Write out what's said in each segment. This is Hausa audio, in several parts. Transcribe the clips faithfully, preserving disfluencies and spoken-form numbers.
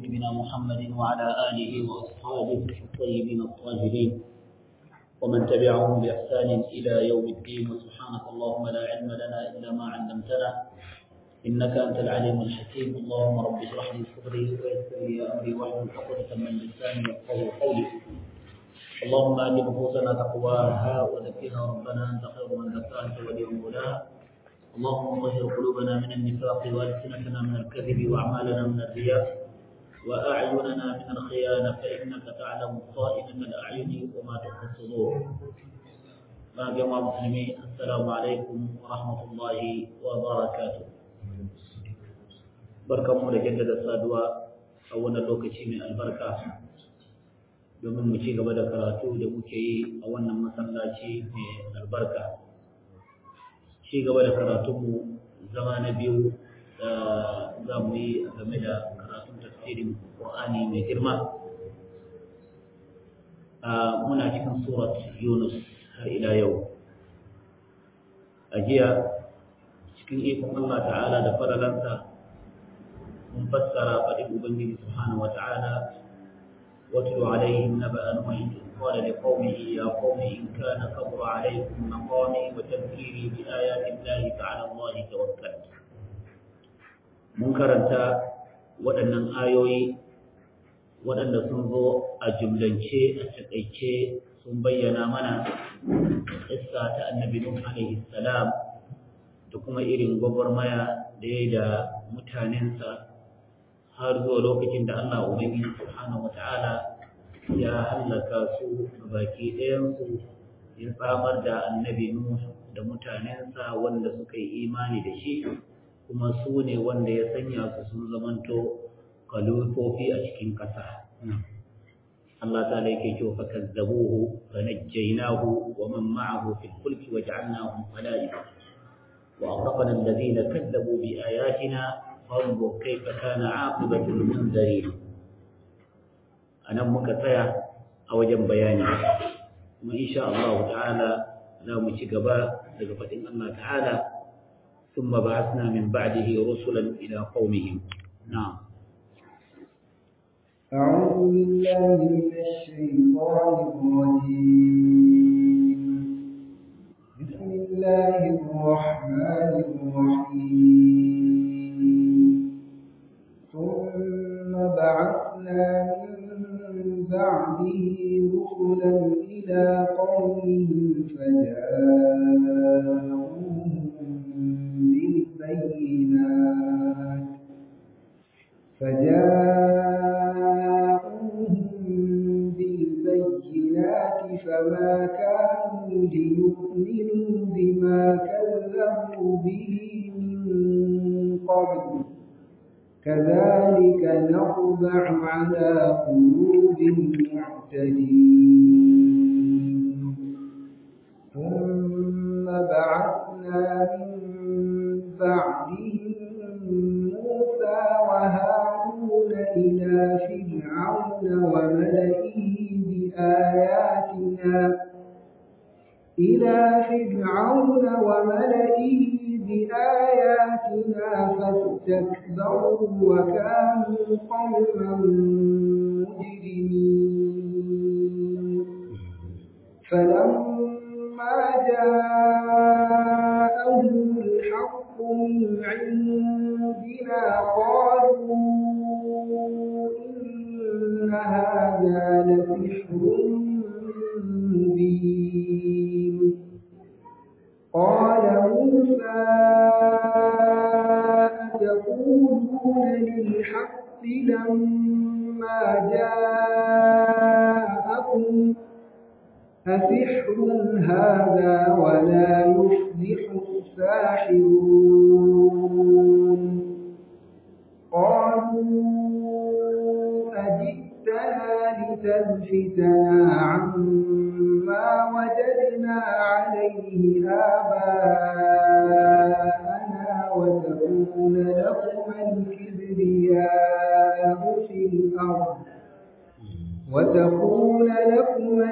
نبينا محمد وعلى آله وأصحابه الطيبين الطاهرين ومن تبعهم بإحسان إلى يوم الدين. وسبحانك اللهم لا علم لنا إلا ما علمتنا إنك أنت العليم الحكيم. اللهم رب اشرح لي صدري ويسر لي أمري واحلل عقدة من لساني يفقهوا قولي. اللهم آت نفوسنا تقواها وزكها ربنا أنت خير من زكاها أنت ولي مولاها. اللهم طهر قلوبنا من النفاق وألسنتنا من الكذب وأعمالنا من الرياء وأعيننا من الخيانة فإنك تعلم خائنة الأعين وما تخفي الصدور. ما جمع المسلمين السلام عليكم ورحمة الله وبركاته. barkanmu da jaddada saduwa a wannan lokaci mai albarka domin mu ci gaba da karatu da muke yi a wannan masallaci mai albarka. Ci gaba da karatunmu zama na biyu da za mu yi game da karatun tafsirin Qur'ani mai girma. Muna cikin surat Yunus har ila yau. A jiya cikin ikon Allah ta'ala da faralansa mun fassara faɗin Ubangiji subhanahu wa ta'ala واتل عليهم نبأ نوح إذ قال لقومه يا قوم إن كان كبر عليكم مقامي وتذكيري بآيات الله فعلى الله توكلت. mun karanta waɗannan ayoyi waɗanda sun zo a jumlance a taƙaice sun bayyana mana ƙissa ta annabi Nuh alaihi salam da kuma irin gwagwarmaya da ya da mutanensa har zuwa lokacin da Allah Ubangiji subhanahu wata'ala ya hallaka su baki ɗayansu ya samar da annabi Nuh da mutanensa wanda suka yi imani da shi kuma su ne wanda ya sanya su sun zamanto kalufofi a cikin ƙasa. Allah ta'ala yake cewa fakazzabuhu fanajjaynahu wa man ma'ahu fil fulki waja'alnahum khala'ifa wa aghraqna alladhina kadzabu bi ayatina fanzur kayfa kana 'aqibatu al-munzirin. anan muka tsaya a wajen bayani kuma insha Allah ta'ala za mu ci gaba daga fadin Allah ta'ala thumma ba'athna min ba'dihi rusulan ila qaumihim. na'am أعوذ بالله من الشيطان الرجيم. بسم الله الرحمن الرحيم. ثم بعثنا من بعده رسلا إلى قومهم فجاءوهم بالبينات فجاءوهم بالبينات فما كانوا ليؤمنوا بما كذبوا به من قبل كذلك نطبع على قلوب المعتدين. ثم بعثنا من بعدهم موسى وهارون إلى فرعون وملئه بآياتنا إلى فرعون وملئه بآياتنا فاستكبروا وكانوا قوما مجرمين. فلما جاءهم الحق من عندنا قالوا إن هذا لسحر مبين. قال موسى أتقولون للحق لما جاءكم أسحر هذا ولا يفلح الساحرون. قالوا أجئتنا لتلفتنا عما وجدنا عليه آباءنا وتكون لكما الكبرياء في الأرض وتكون لكما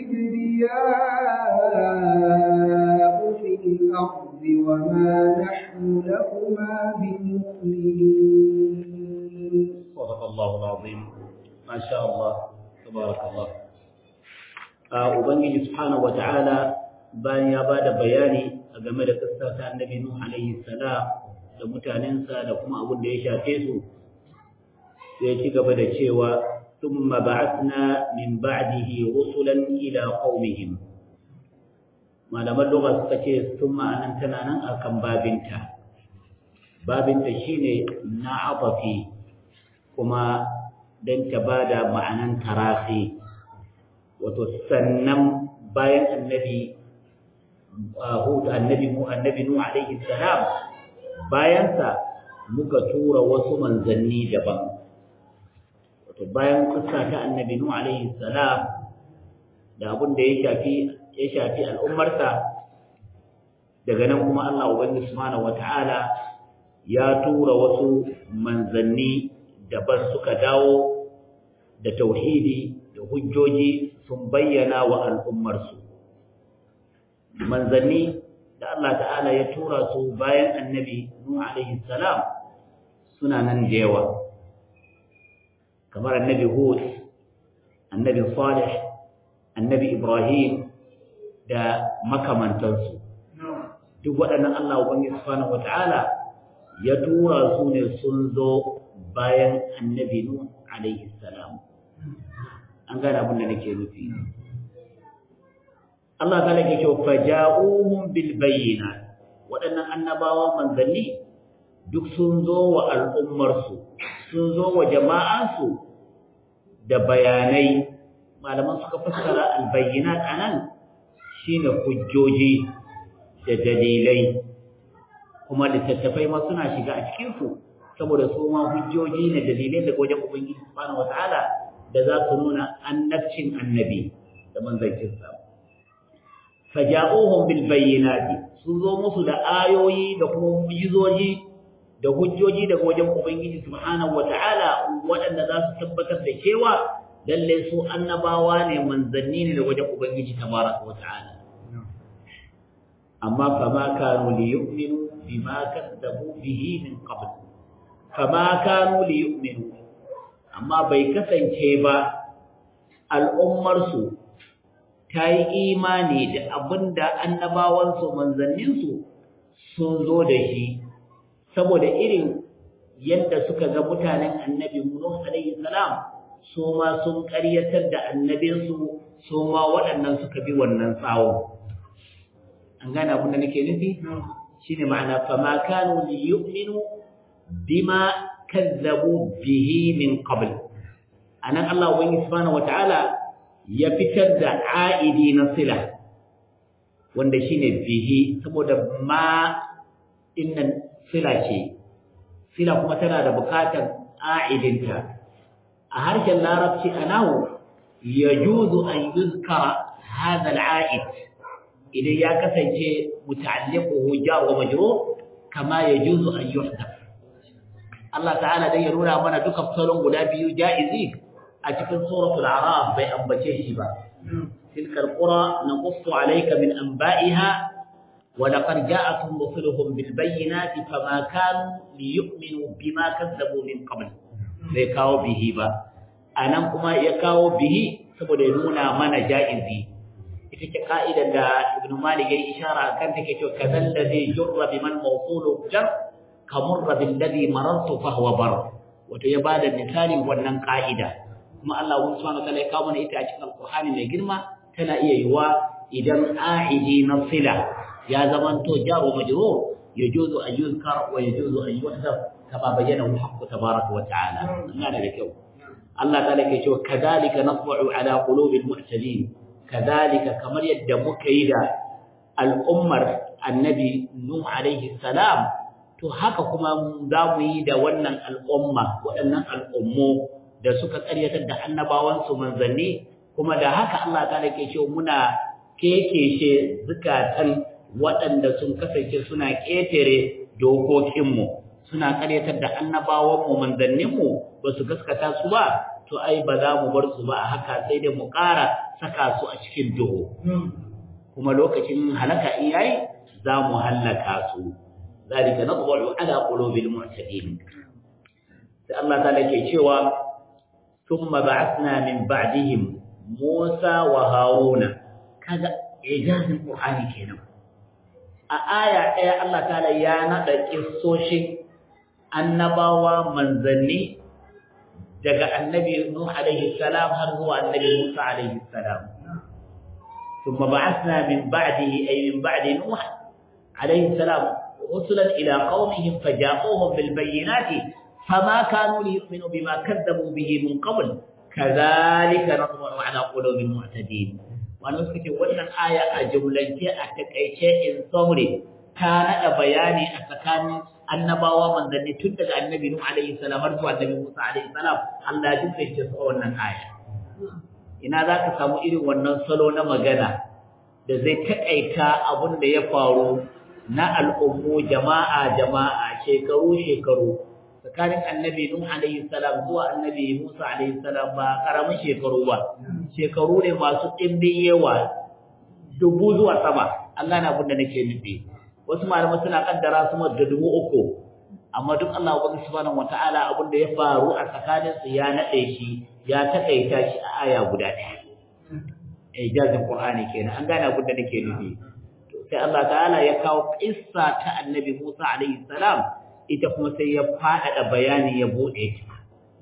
الكبرياء في الأرض وما نحن لكما بمؤمنين. صدق الله العظيم ما شاء الله تبارك الله ubangiji subhanahu wataala bayan ya bada bayani game da kissa ta annabi nuh alaihi salam da mutanensa da kuma abin da ya shafe su sai ci gaba da cewa thumma ba'athna min ba'dihi rusulan ila qaumihim malaman lugha suka ce thumma anan tana nan akan babinta babinta shine na'abafi kuma dan ta bada ma'anan tarafi wato sannan bayan annabi Hud annabi mu annabi Nuh alaihi salam bayan sa muka tura wasu manzanni daban wato bayan kusa ta annabi Nuh alaihi salam da abin da ya shafi ya shafi al'ummarsa daga nan kuma Allah ubangiji subhanahu wataala ya tura wasu manzanni daban suka dawo da tauhidi da hujjoji sun bayyana wa al'ummarsu manzanni da Allah ta'ala ya tura su bayan annabi Nuh alaihi salam suna nan da yawa kamar annabi Hud annabi Salih annabi Ibrahim da makamantansu duk waɗannan Allah ubangiji subhanahu wata'ala ya tura su ne sun zo bayan annabi Nuh alaihi salam an gane abin da nake nufi Allah ta lake cewa faja'uhum bil bayyinat waɗannan annabawa manzanni duk sun zo wa al'ummarsu sun zo wa jama'ansu da bayanai malaman suka fassara al bayyinat anan shine hujjoji da dalilai kuma littattafai ma suna shiga a cikin su saboda su ma hujjoji ne dalilai daga wajen ubangiji subhanahu wataala da za su nuna annabcin annabi da manzancinsa faja'uhum bil bayyinati sun zo musu da ayoyi da kuma mu'jizoji da hujjoji daga wajen ubangiji subhanahu wataala waɗanda za su tabbatar da cewa lalle su annabawa ne manzanni ne daga wajen ubangiji tabaraka wataala amma fama kanu liyu'minu bima kadzabu bihi min qabl fama kanu liyu'minu amma bai kasance ba al'ummarsu ta yi imani da abin da annabawansu manzanninsu sun zo da shi saboda irin yadda suka ga mutanen annabi Nuh alaihi salam su ma sun ƙaryatar da annabinsu su ma waɗannan suka bi wannan tsawo an gane abin da nake nufi shine ma'ana fama kanu liyu'minu bima kazzabu bihi min qabl anan Allah ubangi subhanahu wataala ya fitar da aidi na sila wanda shine bihi saboda ma innan sila ce sila kuma tana da bukatar aidinta a harshen larabci anahu yajuzu an yuzkara hadha al-aid idan ya kasance muta'alliquhu jar wa majrur kama yajuzu an yuhdaf Allah ta'ala dai ya nuna mana duka salon guda biyu jaizi a cikin suratul a'raf bai ambace shi ba tilkal qura naqussu alayka min anba'iha wa laqad ja'akum rusuluhum bil bayyinati fama kanu liyu'minu bima kazzabu min qabl bai kawo bihi ba anan kuma ya kawo bihi saboda ya nuna mana jaizi ita ce ka'idar da ibnu malik ya ishara kan take cewa kazal ladhi jurra biman mawsulu jar kamurra billadhi marartu fa huwa bar wato ya bada misalin wannan ka'ida kuma Allah subhanahu wa ta'ala ya kawo mana ita a cikin alqur'ani mai girma tana iya yiwa idan a'idi na sila ya zamanto jaru majrur yajuzu an yuzkar wa yajuzu an yuhdaf kama bayyana al-haqq tabaaraka wa ta'ala ina da kyau Allah ta'ala ke cewa kadhalika natba'u ala qulubil mu'tadin kadhalika kamar yadda muka yi da al'ummar annabi nuh alaihi salam to haka kuma za mu yi da wannan al'umma waɗannan al'ummo da suka ƙaryatar da annabawansu manzanni kuma da haka Allah ta ke cewa muna kekeshe zukatan waɗanda sun kasance suna ƙetare dokokinmu suna ƙaryatar da annabawanmu manzanninmu ba su gaskata su ba to ai ba za mu bar su ba a haka sai dai mu ƙara saka su a cikin duhu kuma lokacin halaka in yayi za mu hallaka su ذلك نطبع على قلوب المعتدين sai Allah ta'ala ke cewa thumma ba'athna min ba'dihim Musa wa Haruna kaga ijazin Qur'ani kenan a aya ɗaya Allah ta'ala ya nada kissoshin annabawa manzanni daga annabi Nuh alaihi salam har zuwa annabi Musa alaihi salam thumma ba'athna min ba'dihi ay min ba'di Nuh alaihi salam rusulan ila qaumihim faja'uhum bil bayyinati fama kanu liyu'minu bima kadzabu bihi min qabl kadhalika natba'u ala qulubil mu'tadin wannan suke wannan aya a jumlance a takeice in summary ta nada bayani a tsakanin annabawa manzanni tun daga annabi Nuh alaihi salam har zuwa annabi Musa alaihi salam Allah ya dinka su wannan aya ina zaka samu irin wannan salo na magana da zai takaita abin da ya faru na al'ummu jama'a jama'a shekaru shekaru tsakanin annabi Nuh alaihi salam zuwa annabi Musa alaihi salam ba karamin shekaru ba shekaru ne masu dimbin yawa dubu zuwa sama Allah na abinda nake nufi wasu malamai suna kaddara su da dubu uku amma duk Allah subhanahu wataala abinda ya faru a tsakanin su ya nade shi ya takaita shi a aya guda ɗaya ijazin Qur'ani kenan an gane abinda nake nufi sai Allah ta'ala ya kawo kissa ta annabi Musa alaihi salam ita kuma sai ya faɗaɗa bayani ya buɗe ta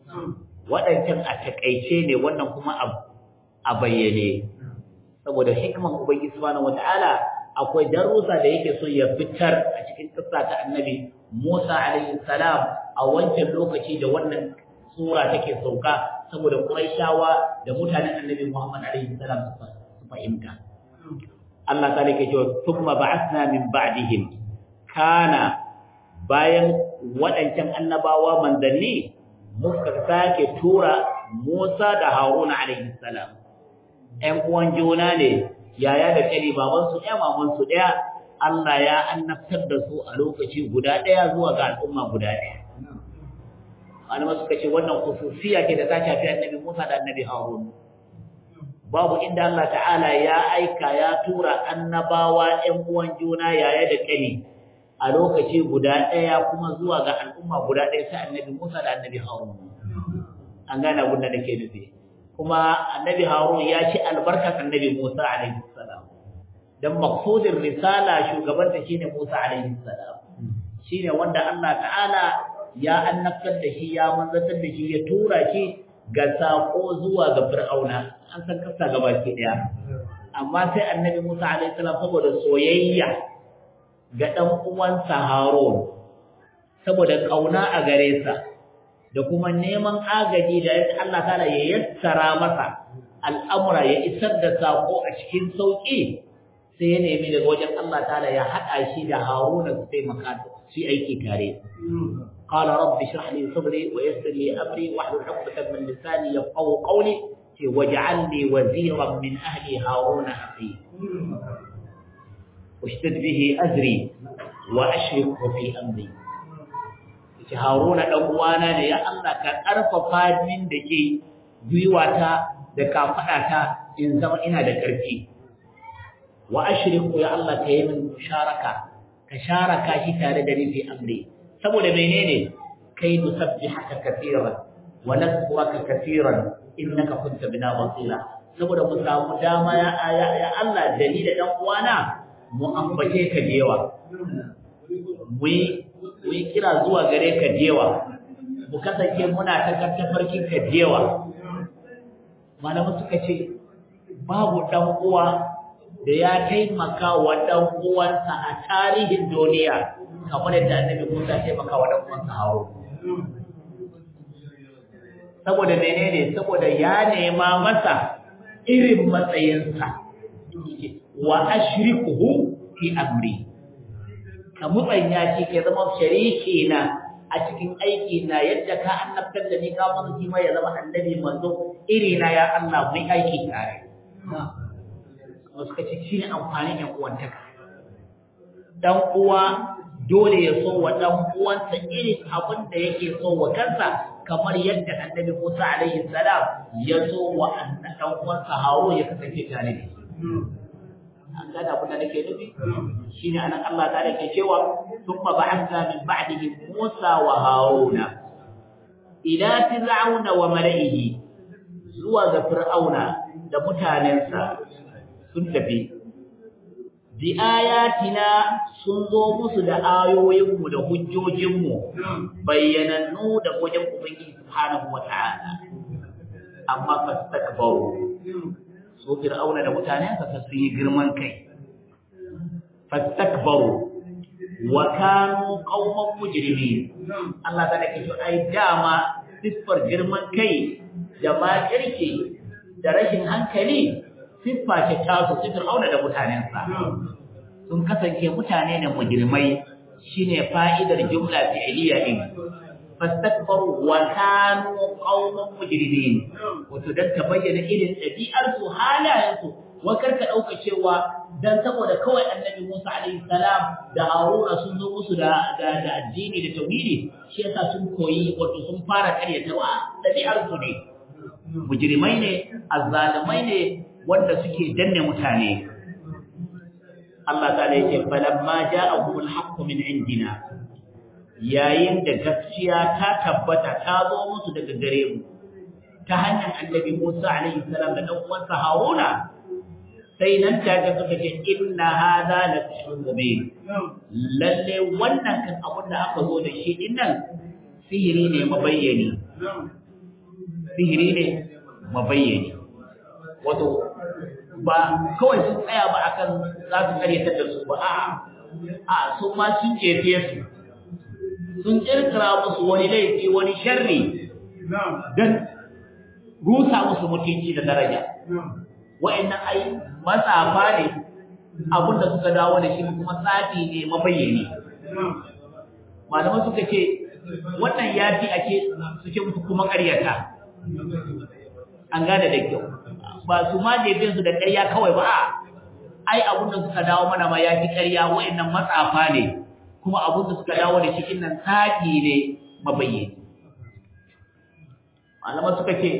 waɗancan a takaice ne wannan kuma a bayyane saboda hikman ubangiji subhanahu wataala akwai darussa da yake so ya fitar a cikin kissa ta annabi Musa alaihi salam a wancan lokaci da wannan sura take sauka saboda Qurayshawa da mutanen annabi Muhammad alaihi salam su fahimta Allah ta yake cewa thumma ba'athna min ba'dihim kana bayan waɗancan annabawa manzanni muka sake tura Musa da Haruna alaihi salam ɗan uwan juna ne yaya da kani baban su ɗaya maman su ɗaya Allah ya annabtar da su a lokaci guda ɗaya zuwa ga al'umma guda ɗaya malama suka ce wannan khususiya ce da ta shafi annabi Musa da annabi Harun babu inda Allah ta'ala ya aika ya tura annabawa ɗan uwan juna yaya da kani a lokaci guda ɗaya kuma zuwa ga al'umma guda ɗaya sai annabi Musa da annabi Harun an gane abin da nake nufi kuma annabi Harun ya ci albarkar annabi Musa alaihi salam dan maqsudin risala shugabanta shine Musa alaihi salam shine wanda Allah ta'ala ya annabtar da shi ya manzantar da shi ya tura shi ga sako zuwa ga Fir'auna an san kasa gaba ki daya amma sai annabi Musa alaihi salam saboda soyayya ga dan uwansa Harun saboda kauna a gare sa da kuma neman agaji da yadda Allah ta'ala ya yassara masa al'amura ya isar da sako a cikin sauki sai ya nemi daga wajen Allah ta'ala ya hada shi da Haruna su taimaka su aiki tare qala rabbi shrah li sadri wa yassir li amri wahlul 'uqdatan min lisani yafqahu qawli waj'al li waziran min ahli haruna akhi washdid bihi azri wa ashrikhu fi amri ce Haruna dan uwana ne ya Allah ka karfafa min da ke gwiwata da kafadata in zama ina da karfi wa ashriku ya Allah ka yi min musharaka ka sharaka shi tare da ni fi amri saboda menene kai nusabbihaka kaseeran wa nadhkuraka kaseeran innaka kunta bina basira saboda mu samu dama ya ya Allah da ni da dan uwana mu ambace ka da yawa mu mu yi kira zuwa gare ka dewa mu kasance muna ta tafarkin ka dewa malamu suka ce babu dan uwa da ya taimaka wa dan uwansa a tarihin duniya kamar yadda annabi Musa ya taimaka wa dan uwansa Harun saboda menene saboda ya nema masa irin matsayinsa wa ashrikuhu fi amri ka mutsanya shi ke zama shariki na a cikin aiki na yadda ka annabtar da ni ka manzo shi ma ya zama annabi manzo iri na ya Allah mu aiki tare wasu kace shine amfanin yan uwantaka dan uwa dole ya so wa dan uwansa irin abin da yake so wa kansa kamar yadda annabi Musa alaihi salam ya so wa dan uwansa Harun ya kasance tare da shi an gada abin da nake nufi shine anan Allah ta yake cewa thumma ba'atha min ba'dihi Musa wa Haruna ila fir'auna wa mala'ihi zuwa ga fir'auna da mutanensa sun tafi bi ayatina sun zo musu da ayoyinmu da hujjojinmu bayyanannu da wajen ubangiji subhanahu wata'ala amma fastakbaru so fir'auna da mutanensa sun yi girman kai fastakbaru wa kanu qauman mujrimin Allah ta dake to ai dama siffar girman kai da ma kirki da rashin hankali siffa ce ta su fir'auna da mutanensa sun kasance mutane ne mujrimai shine fa'idar jumla fi'liya din fastakbaru wa kanu qauman mujrimin wato dan ta bayyana irin dabi'ar su halayen su wakar ka dauka cewa dan saboda kawai annabi Musa alaihi salam da Haruna sun zo musu da da addini da tauhidi shi yasa sun koyi wato sun fara karyatawa dabi'ar su ne mujrimai ne azzalimai ne wanda suke danne mutane Allah ta'ala yake falamma ja'ahumul haqqu min indina yayin da gaskiya ta tabbata ta zo musu daga gare mu ta hanyar annabi Musa alaihi salam da dan uwansa Haruna sai nan ta ga suka ce inna hadha la sihrun mubin lalle wannan kan abin da aka zo da shi dinnan sihiri ne mabayyani sihiri ne mabayyani wato ba kawai sun tsaya ba akan za su karyatar da su ba a'a a su ma sun jefe su sun kirkira musu wani laifi wani sharri dan rusa musu mutunci da daraja wa'annan ai matsafa ne abinda suka dawo da shi kuma tsafi ne mabayyani malaman suka ce wannan yafi ake suke musu kuma ƙaryata an gane da kyau ba su ma jefe su da ƙarya kawai ba a ai abinda suka dawo mana ma yafi ƙarya wa'annan matsafa ne kuma abinda suka dawo da shi innan tsafi ne mabayyani malaman suka ce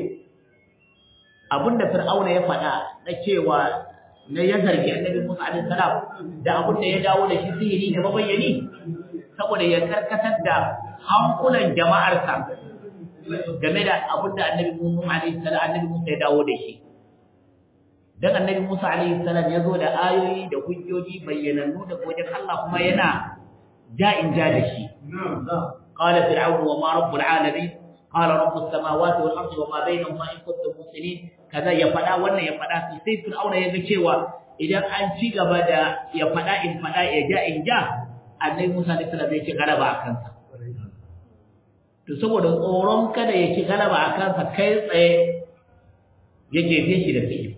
abinda fir'auna ya faɗa na cewa na ya zargi annabi Musa alaihi salam da abinda ya dawo da shi sihiri da mabayyani saboda ya karkatar da hankulan jama'arsa game da abinda annabi Musa alaihi salam annabi Musa ya dawo da shi dan annabi Musa alaihi salam ya zo da ayoyi da hujjoji bayyanannu da wajen Allah kuma yana ja'in ja da shi qala fir'aun wa ma rabbul alamin qala rabbus samawati wal ardi wa ma bainahuma in kuntum muslimin kaza ya fada wannan ya fada sai fir'auna ya ga cewa idan an ci gaba da ya fada in fada ya ja in ja annabi Musa alaihi salam zai ci galaba akan sa to saboda tsoron kada ya ci galaba akan sa kai tsaye ya jefe shi da sihiri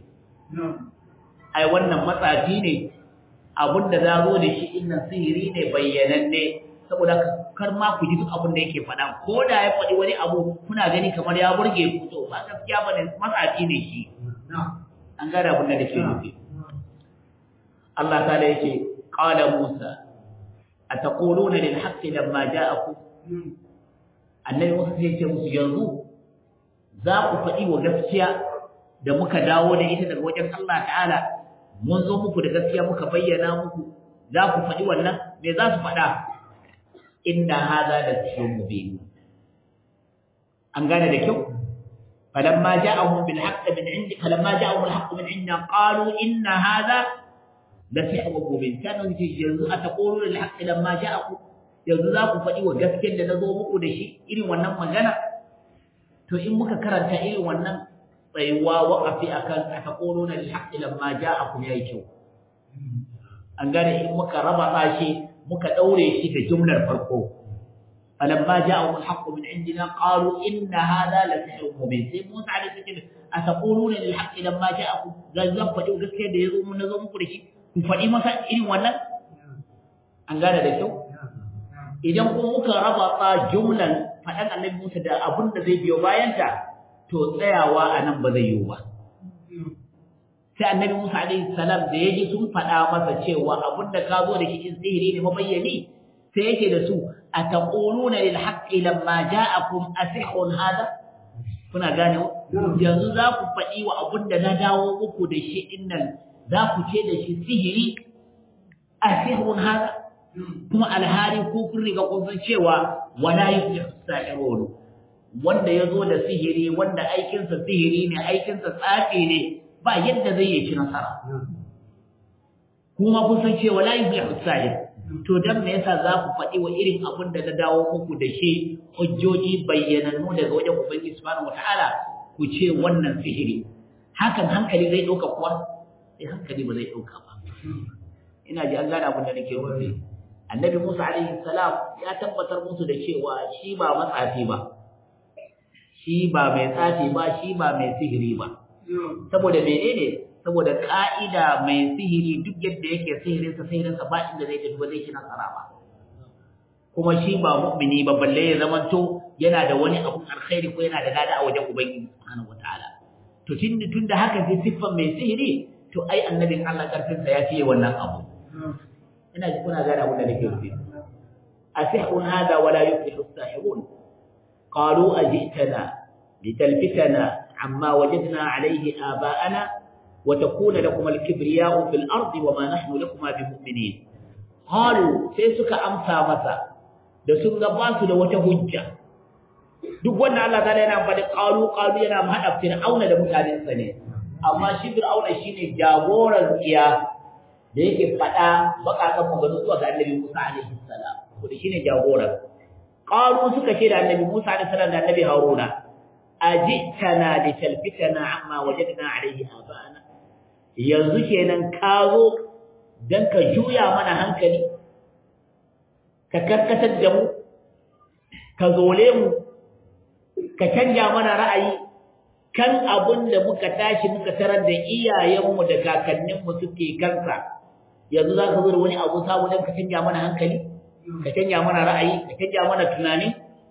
ai wannan matsafi ne abinda za zo da shi innan sihiri ne bayyananne saboda kar ma ku ji duk abin da yake faɗa ko da ya faɗi wani abu kuna gani kamar ya burge ku to ba gaskiya bane matsafi ne shi an ga da abin da yake nufi Allah ta'ala yake qala Musa ataquluna lil haqqi lamma ja'akum annabi Musa sai ce musu yanzu za ku faɗi wa gaskiya da muka dawo da ita daga wajen Allah ta'ala mun zo muku da gaskiya muka bayyana muku za ku faɗi wannan me za su faɗa inna hadha la sihrun mubin an gane da kyau falamma ja'ahum bil haqq min indi falamma ja'ahum al haqq min inna qalu inna hadha la sihrun mubin kanu ji yanzu ataqulu lil haqq lamma ja'akum yanzu za ku faɗi wa gaskiyar da nazo muku da shi irin wannan magana to in muka karanta irin wannan tsayuwa waqafi akan ataquluna lil haqq lamma ja'akum yayi kyau an gane in muka raba shi muka daure shi da jumlar farko falamma ja'ahum al-haqq min indina qalu inna hadha la sihrun mubin sai Musa alaihi salam ataquluna lil haqq lamma ja'akum gazzan fadi gaskiya da yazo mun nazo muku da shi ku fadi masa irin wannan an gane da kyau idan kuma muka raba ta jumlan fadan annabi Musa da abin da zai biyo bayan ta to tsayawa anan ba zai yiwu ba sai annabi Musa alaihi salam da yaji sun faɗa masa cewa abinda ka zo da shi in sihiri ne mabayyani sai yake da su ataquluna lil haqqi lamma ja'akum asihrun hada kuna gane yanzu za ku faɗi wa abinda na dawo muku da shi dinnan za ku ce da shi sihiri asihrun hada kuma alhari ko kun riga kun san cewa wala yuflihu sahirun wanda ya zo da sihiri wanda aikinsa sihiri ne aikinsa tsafi ne ba yadda zai yi ci nasara kuma kun san cewa la yuflihu sahir to dan me yasa za ku faɗi wa irin abin da na dawo muku da shi hujjoji bayyanannu daga wajen ubangiji subhanahu wataala ku ce wannan sihiri hakan hankali zai dauka kuwa sai hankali ba zai dauka ba ina ji an gane abin da nake nufi annabi Musa alaihi salam ya tabbatar musu da cewa shi ba matsafi ba shi ba mai tsafi ba shi ba mai sihiri ba saboda menene saboda ka'ida mai sihiri duk yadda yake sihirin sa sihirin sa ba inda zai tafi ba zai ci nasara ba kuma shi ba mu'mini ba balle ya zamanto yana da wani abun alkhairi ko yana da gada a wajen ubangiji subhanahu wataala to tunda tunda haka sai siffan mai sihiri to ai annabin Allah karfin sa ya fiye wannan abu ina ji kuna gane abin da nake nufi asihun hada wala yuflihu as-sahirun qalu ajitana litalfitana amma wajadna alayhi aba'ana wa takuna lakum al-kibriya'u fil ardi wa ma nahnu lakum bimu'minin qalu sai suka amsa masa da sun ga ba su da wata hujja duk wanda Allah ta'ala yana faɗi qalu qalu yana hada fir'auna da mutanensa ne amma shi fir'auna shine jagoran tsiya da yake faɗa bakakan magana zuwa ga annabi Musa alaihi salam ko da shine jagoran qalu suka ce da annabi Musa alaihi salam da annabi Haruna ajitana li talfitana amma wajadna alaihi abana yanzu kenan ka zo dan ka juya mana hankali ka karkatar da mu ka zole mu ka canja mana ra'ayi kan abin da muka tashi muka tarar da iyayenmu da kakanninmu suke kansa yanzu za ka zo da wani abu samu don ka canja mana hankali ka canja mana ra'ayi ka canja mana tunani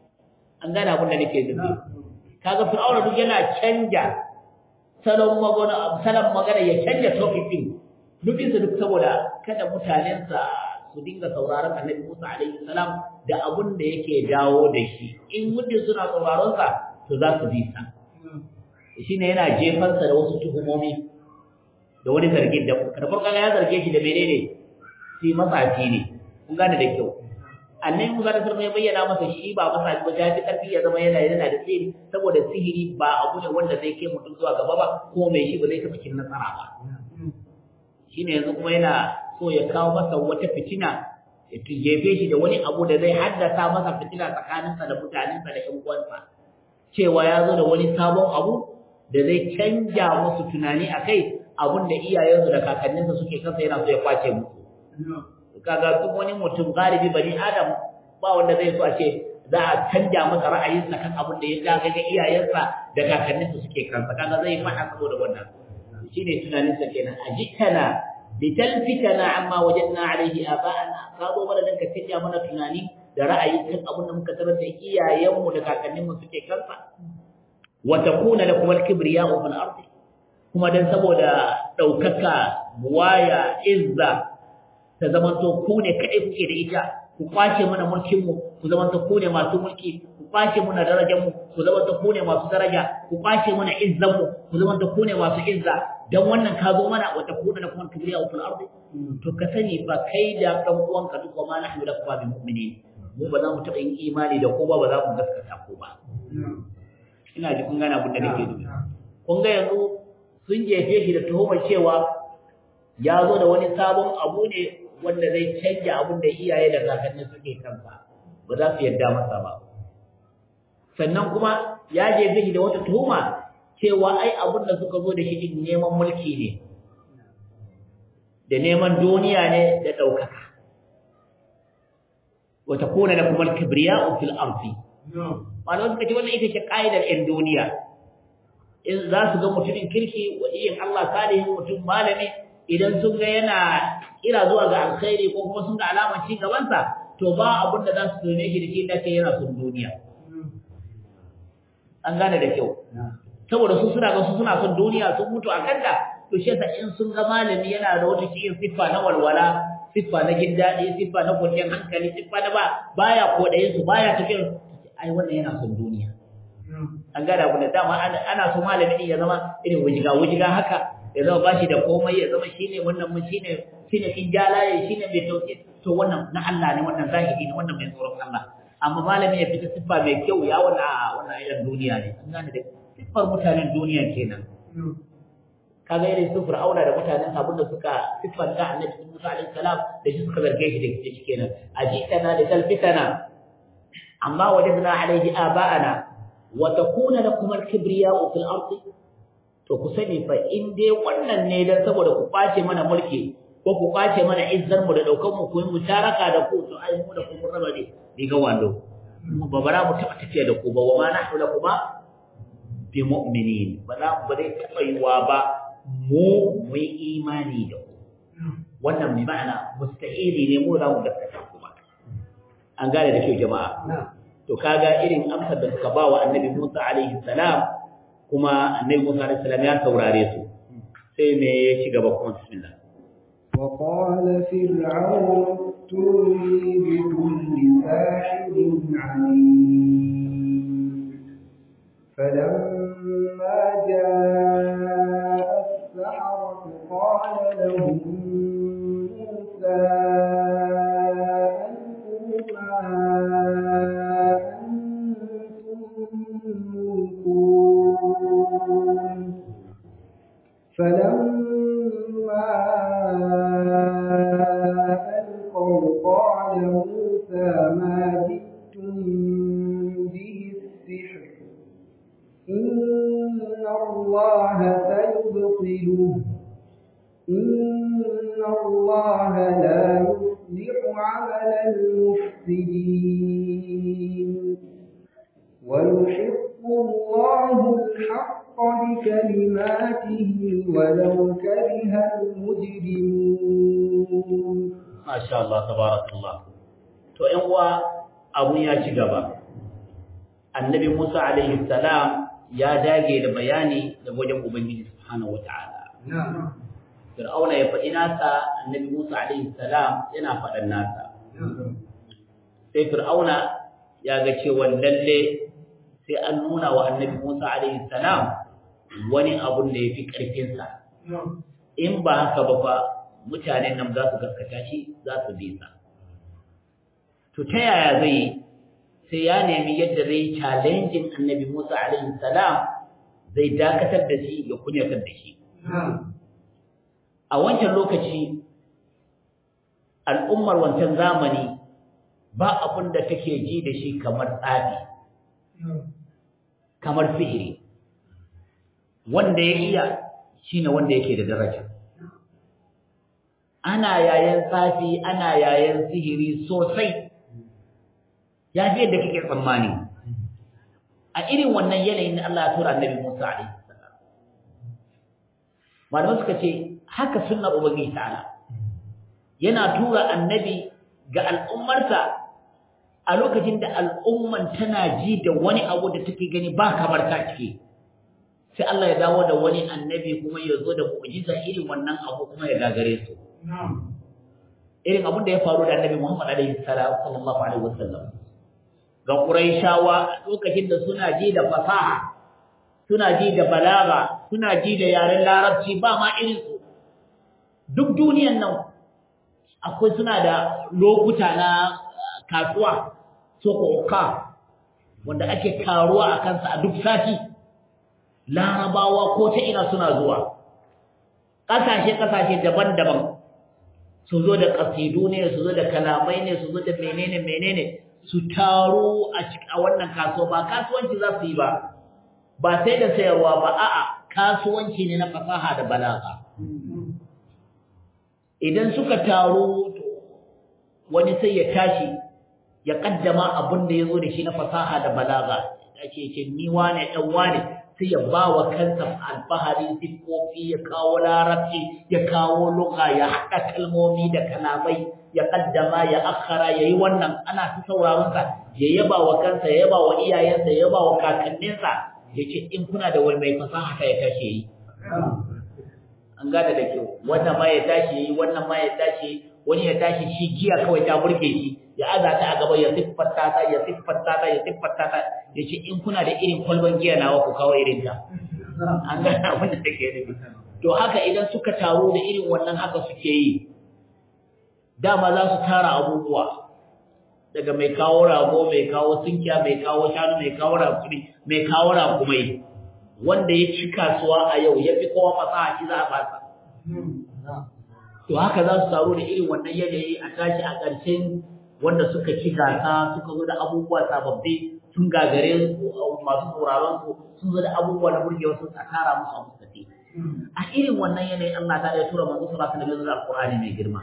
an gane abin da nake nufi kaga fir'auna duk yana canja salon magana salon magana ya canja topic din duk insa duk saboda kada mutanensa su dinga sauraron annabi Musa alaihi salam da abin da yake dawo da shi in muddin suna sauraron sa to za su bi sa shine yana jefansa da wasu tuhumomi da wani zargin da da farko ya zarge shi da menene shi matsafi ne kun gane da kyau annabi Musa da sarki ya bayyana masa shi ba matsafi ba jafi karfi ya zama yana yana da sihiri saboda sihiri ba abu ne wanda zai kai mutum zuwa gaba ba ko mai shi ba zai taɓa cin nasara ba shine yanzu kuma yana so ya kawo masa wata fitina ya jefe shi da wani abu da zai haddasa masa fitina tsakaninsa da mutanensa da ƴan uwansa cewa ya zo da wani sabon abu da zai canja musu tunani akai abun da iyayensu da kakanninsa suke kansa yana so ya kwace musu kaga duk wani mutum galibi bani adam ba wanda zai so a ce za a canja masa ra'ayinsa kan abun da ya ga iyayensa da kakanninsa suke kansa kaga zai fada saboda wannan shine tunaninsa kenan ajitana litalfitana amma wajadna alayhi aba'ana kazo mana dan ka canja mana tunani da ra'ayi kan abun da muka tarar da iyayenmu da kakanninmu suke kansa wa takuna lakum al-kibriya'u fil ardi kuma dan saboda daukaka buwaya izza ta zamanto ku ne kai kuke da ita ku kwace mana mulkin mu ku zamanto ku ne masu mulki ku kwace mana darajar mu ku zamanto ku ne masu daraja ku kwace mana izzan mu ku zamanto ku ne masu izza dan wannan ka zo mana wa takuna lakum al-kibriya'u fil ardi to ka sani fa kai da dan uwanka duk ma nahnu lakum bi mu'minin mu ba za mu taɓa yin imani da ko ba ba za mu gaskata ko ba ina ji kun gane abin da nake nufi kun ga yanzu sun jefe shi da tuhumar cewa ya zo da wani sabon abu ne wanda zai canja abin da iyaye da kakanni suke kansa ba za su yarda masa ba sannan kuma ya jefe shi da wata tuhuma cewa ai abin da suka zo da shi din neman mulki ne da neman duniya ne da ɗaukaka wa takuna lakum al-kibriya'u fil ardi malamin suka ce wannan ita ce kaidar ɗan duniya in za su ga mutumin kirki waliyin Allah salihin mutum malami idan sun ga yana kira zuwa ga alkhairi ko kuma sun ga alamar ci gabansa to ba abin da za su tone shi da shi da ke yana son duniya an gane da kyau saboda su suna ga su suna son duniya sun mutu a kanta to shi yasa in sun ga malami yana da wata cikin siffa na walwala siffa na jin daɗi siffa na kwanciyar hankali siffa na ba baya kodayin su baya cikin ai wannan yana son duniya an gada abu da dama ana so malami din ya zama irin wujiga wujiga haka ya zama bashi da komai ya zama shine wannan mun shine shine kin jalaye shine mai tauke to wannan na Allah ne wannan zahiri ne wannan mai tsoron Allah amma malami ya fita siffa mai kyau ya wannan wannan ayyan duniya ne an gane da siffar mutanen duniya kenan kaga irin su fir'auna da mutanen sabon da suka siffanta annabi Musa alaihi salam da shi suka zarge shi da shi kenan ajitana da talfitana amma wajadna alaihi aba'ana wa takuna lakum al-kibriya'u fil ardi to ku sani fa in dai wannan ne dan saboda ku kwace mana mulki ko ku kwace mana izzar mu da daukan mu ku yi musharaka da ku to ai mu da ku mun raba ne diga wando mu ba bara mu taba tafiya da ku ba wa ma nahnu lakuma bi mu'minin ba za mu bare taba yiwa ba mu mu yi imani da ku wannan bi ma'ana mustahili ne mu za mu gaskata ku ba an gane da kyau jama'a to kaga irin amsar da suka ba wa annabi Musa alaihi salam kuma annabi Musa alaihi salam ya saurare su sai me ya ci gaba kuma bismillah وقال فرعون ائتوني بكل ساحر عليم فلما جاء السحرة قال لهم موسى ألقوا ما أنتم ملقون فلما ألقوا قال موسى ما جئتم به السحر إن الله سيبطله إن الله لا يصلح عمل المفسدين ويحق الله الحق بكلماته ولو كره المجرمون ما شاء الله تبارك الله to ƴan uwa abun ya ci gaba annabi Musa alaihi salam ya dage da bayani da wajen ubangiji subhanahu wataala na'am Fir'auna ya faɗi nasa annabi Musa alaihi salam yana faɗan nasa sai Fir'auna ya ga cewa lalle sai an nuna wa annabi Musa alaihi salam wani abun da yafi karfin sa in ba haka ba fa mutanen nan za su gaskata shi za su bi sa to ta yaya zai sai ya nemi yadda zai challenging annabi Musa alaihi salam zai dakatar da shi ya kunyatar da shi a wancan lokaci al'ummar wancan zamani ba abin da take ji da shi kamar tsafi kamar sihiri wanda ya iya shine wanda yake da daraja ana yayan tsafi ana yayan sihiri sosai ya fi yadda kake tsammani a irin wannan yanayin da Allah ya tura annabi Musa alaihi salam malamai suka ce haka sunnar ubangiji ta'ala yana tura annabi ga al'ummarsa a lokacin da al'umman tana ji da wani abu da take gani ba kamar ta cike sai Allah ya dawo da wani annabi kuma ya zo da mu'jiza irin wannan abu kuma ya gagare su irin abin da ya faru da annabi Muhammad alaihi salam sallallahu alaihi wasallam ga Quraishawa lokacin da suna ji da fasaha suna ji da balaga suna ji da yaren larabci ba ma irin su duk duniyan nan akwai suna da lokuta na kasuwa sokoka wanda ake karuwa a kansa a duk sati larabawa ko ta ina suna zuwa ƙasashe ƙasashe daban-daban su zo da ƙasidu ne su zo da kalamai ne su zo da menene menene su taro a a wannan kasuwa ba kasuwanci za su yi ba ba sai da sayarwa ba a'a kasuwanci ne na fasaha da balaga idan suka taro wani sai ya tashi ya kaddama abin da yazo da shi na fasaha da balaga yace ce ni wane dan wane sai ya bawa kansa alfahari sifofi ya kawo larabci ya kawo lugha ya hada kalmomi da kalamai ya kaddama ya akhara yayi wannan ana ta sauraron sa ya yaba wa kansa ya yaba wa iyayensa ya yaba wa kakanninsa yace in kuna da wani mai fasaha ka ya tashi yi an gada da kyau wannan ma ya tashi yi wannan ma ya tashi wani ya tashi shi giya kawai ta burge shi ya aza ta a gaba ya siffata ta ya siffata ta ya siffata ta yace in kuna da irin kwalban giya nawa ku kawo irin ta an ga abin da take nufi to haka idan suka taro da irin wannan haka suke yi dama za su tara abubuwa daga mai kawo rago mai kawo sinkiya mai kawo shanu mai kawo rakumi mai kawo rakumai wanda ya ci kasuwa a yau ya fi kowa fasaha shi za a fasa to haka za su taru da irin wannan yanayi a tashi a ƙarshen wanda suka ci gasa suka zo da abubuwa sababbi sun gagare masu sauraron su sun zo da abubuwa na burgewa sun tsakara musu a mustafi a irin wannan yanayi Allah ta ya tura manzo sallallahu alaihi wasallam alqur'ani mai girma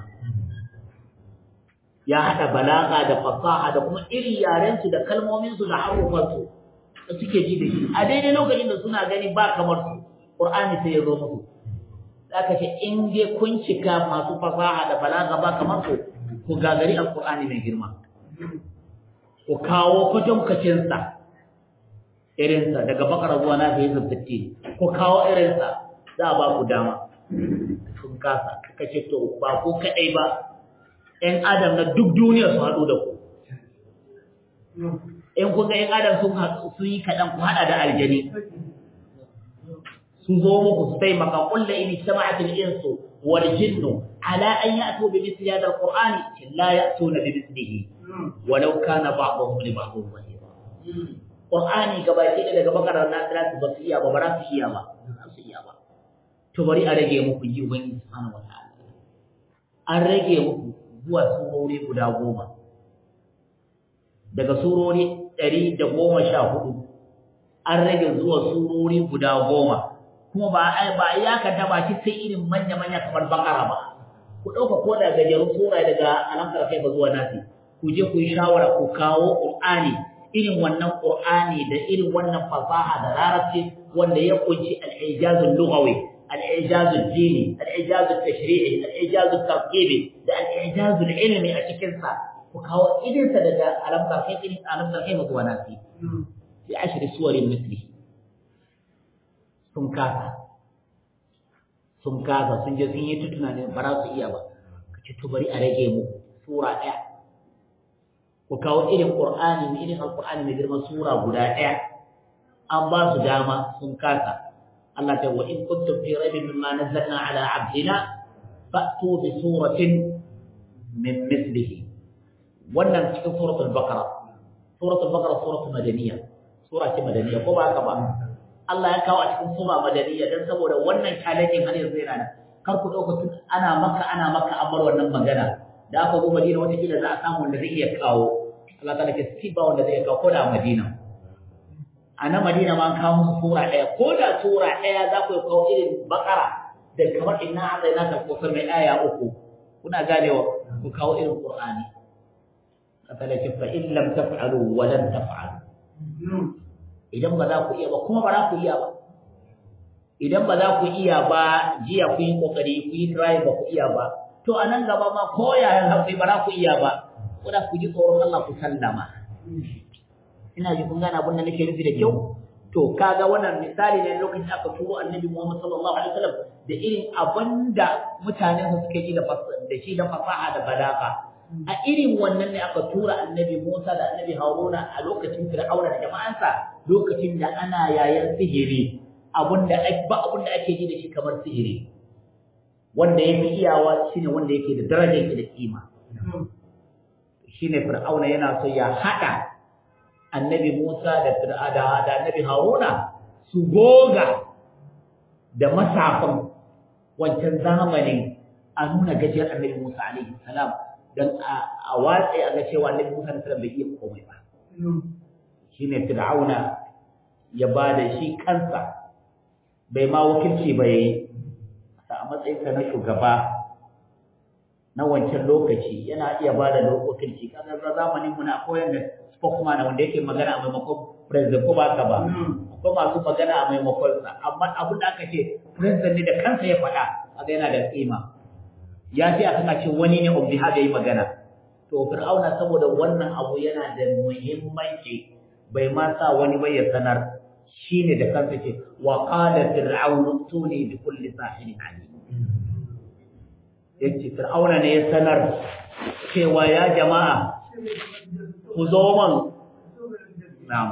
ya hada balaga da fasaha da kuma irin yaren su da kalmomin su da harufan su da suke ji da shi a daidai lokacin da suna gani ba kamar su qur'ani sai ya zo musu zaka ce in dai kun cika masu fasaha da balaga ba kamar ku ku gagari alqur'ani mai girma ku kawo kwatankacinsa irinsa daga bakara zuwa na fiye zabtatti ku kawo irinsa za a ba ku dama sun kasa kace to ba ku kaɗai ba ‘yan adam na duk duniya su haɗu da ku in kun ga ‘yan adam sun yi kaɗan ku haɗa da aljani sun zo muku su taimaka kulla ini sama'atul insu wal jinnu ala an ya'tu bi mithli hadha al-qur'ani la ya'tuna bi mithlihi walau kana ba'dhum li ba'dhin zahira qur'ani gabaki da daga bakara na tsara su ba su iya ba ba su iya ba su iya ba to bari a rage muku yi ubangiji subhanahu wataala an rage muku zuwa surori guda goma daga surori ɗari da goma sha hudu an rage zuwa surori guda goma kuma ba ai ba ya ka taba ki sai irin manya manya kamar bakara ba ku dauka ko da gajerun sura daga alamtar kai ba zuwa nasi ku je ku yi shawara ku kawo qur'ani irin wannan qur'ani da irin wannan fasaha da larabci wanda ya kunshi al-ijaz al-lughawi al-ijaz ad-dini al-ijaz at-tashri'i al-ijaz at-tarqibi da al-ijaz al-ilmi a cikin sa ku kawo irin sa daga alamtar kai irin alamtar kai ba zuwa nasi bi ashri suwarin mithlihi sun kasa sun kasa sun je sun yi tutuna ne ba za su iya ba kace to bari a rage mu sura ɗaya ku kawo irin qur'ani ne irin alqur'ani mai girman sura guda ɗaya an ba su dama sun kasa Allah ta wa in kuntum fi raibin mimma nazzalna ala abdina fa'tu bi suratin min mithlihi wannan cikin suratul baqara suratul baqara suratul madaniyya sura ce madaniyya ko ba haka ba Allah ya kawo a cikin sura madaniya dan saboda wannan kalakin har yanzu yana nan kar ku dauka tun ana maka ana maka amar wannan magana da aka zo Madina wata kila za a samu wanda zai iya kawo Allah ta lake siba wanda zai kawo ko da Madina ana Madina ma an kawo musu sura daya ko da sura daya za ku kawo irin Bakara da kamar inna a'tayna ka kofar mai aya uku kuna ganewa ku kawo irin Qur'ani Allah ta lake fa in lam taf'alu wa lan taf'alu idan ba za ku iya ba kuma ba za ku iya ba idan ba za ku iya ba jiya ku yi kokari ku yi try ba ku iya ba to anan gaba ma ko yayan haƙuri ba za ku iya ba ko da ku ji tsoron Allah ku sallama ina ji kun gane abin da nake nufi da kyau to kaga wannan misali ne lokacin aka turo annabi Muhammad sallallahu alaihi wasallam da irin abinda mutanen su suke ji da da shi da fasaha da balaga a irin wannan ne aka tura annabi Musa da annabi Haruna a lokacin Fir'auna da jama'ansa lokacin da ana yayan sihiri abunda ba abunda ake ji da shi kamar sihiri wanda yake iyawa shine wanda yake da daraja da kima shine Fir'auna yana so ya hada annabi Musa da Fir'auna da annabi Haruna su goga da masafan wancan zamanin a nuna gajiyar annabi Musa alaihi salam dan a watsi a ga cewa annabi Musa sallallahu alaihi wasallam bai iya komai ba shine Fir'auna ya bada shi kansa bai ma wakilci ba yayi a matsayin sa na shugaba na wancan lokaci yana iya bada wakilci kaga zamanin mu na koyar da spokesman wanda yake magana a maimakon president ko ba ka ba ko masu magana a maimakon sa amma abin da aka ce president ne da kansa ya faɗa kaga yana da kima ya ce a kana ce wani ne of the hada yi magana to Fir'auna saboda wannan abu yana da muhimmanci bai ma sa wani bai ya sanar shine da kansa ce wa qala fir'aunu tuni bi kulli sahirin alim yace Fir'auna ne ya sanar cewa ya jama'a ku zo man na'am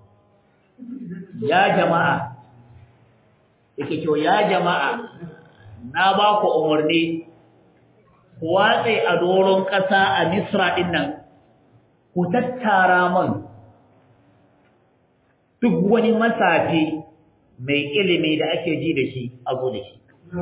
ya jama'a yake cewa ya jama'a na ba ku umarni ku watse a doron ƙasa a Misra ɗin nan ku tattara man duk wani masafi mai ilimi da ake ji da shi a zo da shi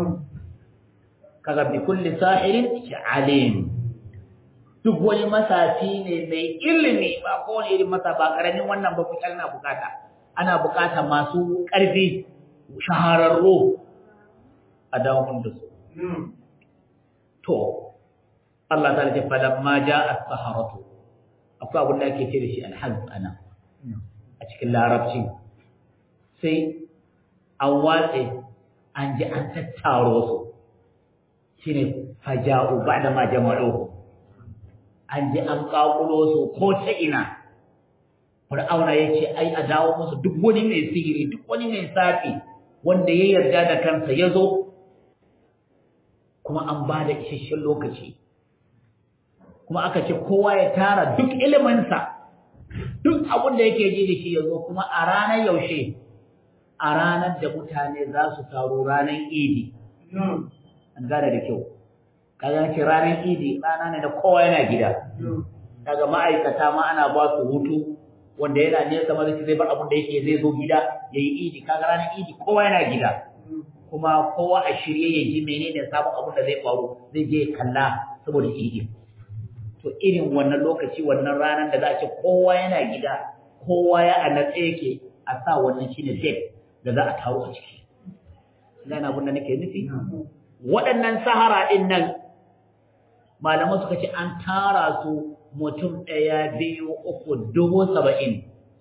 kaga bi kulli sahirin alim duk wani masafi ne mai ilimi ba ko ne irin masa ba karamin wannan ba kuka ana bukata ana bukata masu karfi shahararru a dawo da su to Allah ta ce falamma jaa as-saharatu akwai abin da ake ce da shi al-hazz ana a cikin larabci sai an watse an ji an tattaro su shine faja'u ba'da ma jama'u an ji an kakulo su ko ta ina Fir'auna yace ai a dawo musu duk wani mai sihiri duk wani mai safi wanda ya yarda da kansa yazo kuma an ba da isasshen lokaci kuma aka ce kowa ya tara duk iliminsa duk abin da yake ji da shi yazo kuma a ranar yaushe a ranar da mutane za su taro ranar idi an gane da kyau kaga ce ranar idi rana ne da kowa yana gida kaga ma'aikata ma ana ba su hutu wanda yana ne kamar shi zai bar abin da yake zai zo gida yayi idi kaga ranar idi kowa yana gida kuma kowa a shirye ya ji menene sabon abin da zai faru zai je kalla saboda idi to irin wannan lokaci wannan ranar da za a ce kowa yana gida kowa ya anatse yake a sa wannan shine date da za a taro a ciki ina abin da nake nufi waɗannan sahara din nan malaman suka ce an tara su mutum ɗaya biyu uku dubu saba'in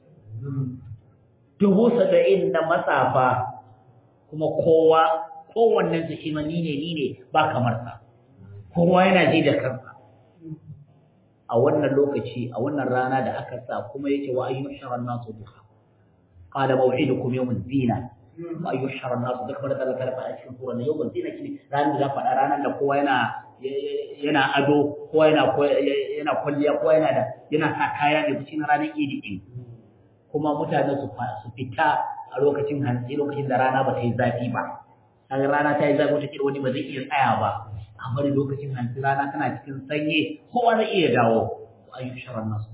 dubu saba'in na matsafa kuma kowa kowannen su shi ma ni ne ni ne ba kamar sa kowa yana ji da kansa a wannan lokaci a wannan rana da aka sa kuma yake wa ayyuhar nasu duha qala maw'idukum yawmuz zina wa ayyuhar nasu duk wanda Allah ta faɗa cikin sura yawmuz zina kine ranar da faɗa ranar da kowa yana yana ado kowa yana yana kulliya kowa yana da yana sa kaya ne cikin ranar idi din kuma mutane su su fita a lokacin hantsi lokacin da rana ba ta yi zafi ba kaga rana ta yi zafi wata kira wani ba zai iya tsaya ba amma da lokacin hantsi rana tana cikin sanyi kowa zai iya dawo ayyushar nasu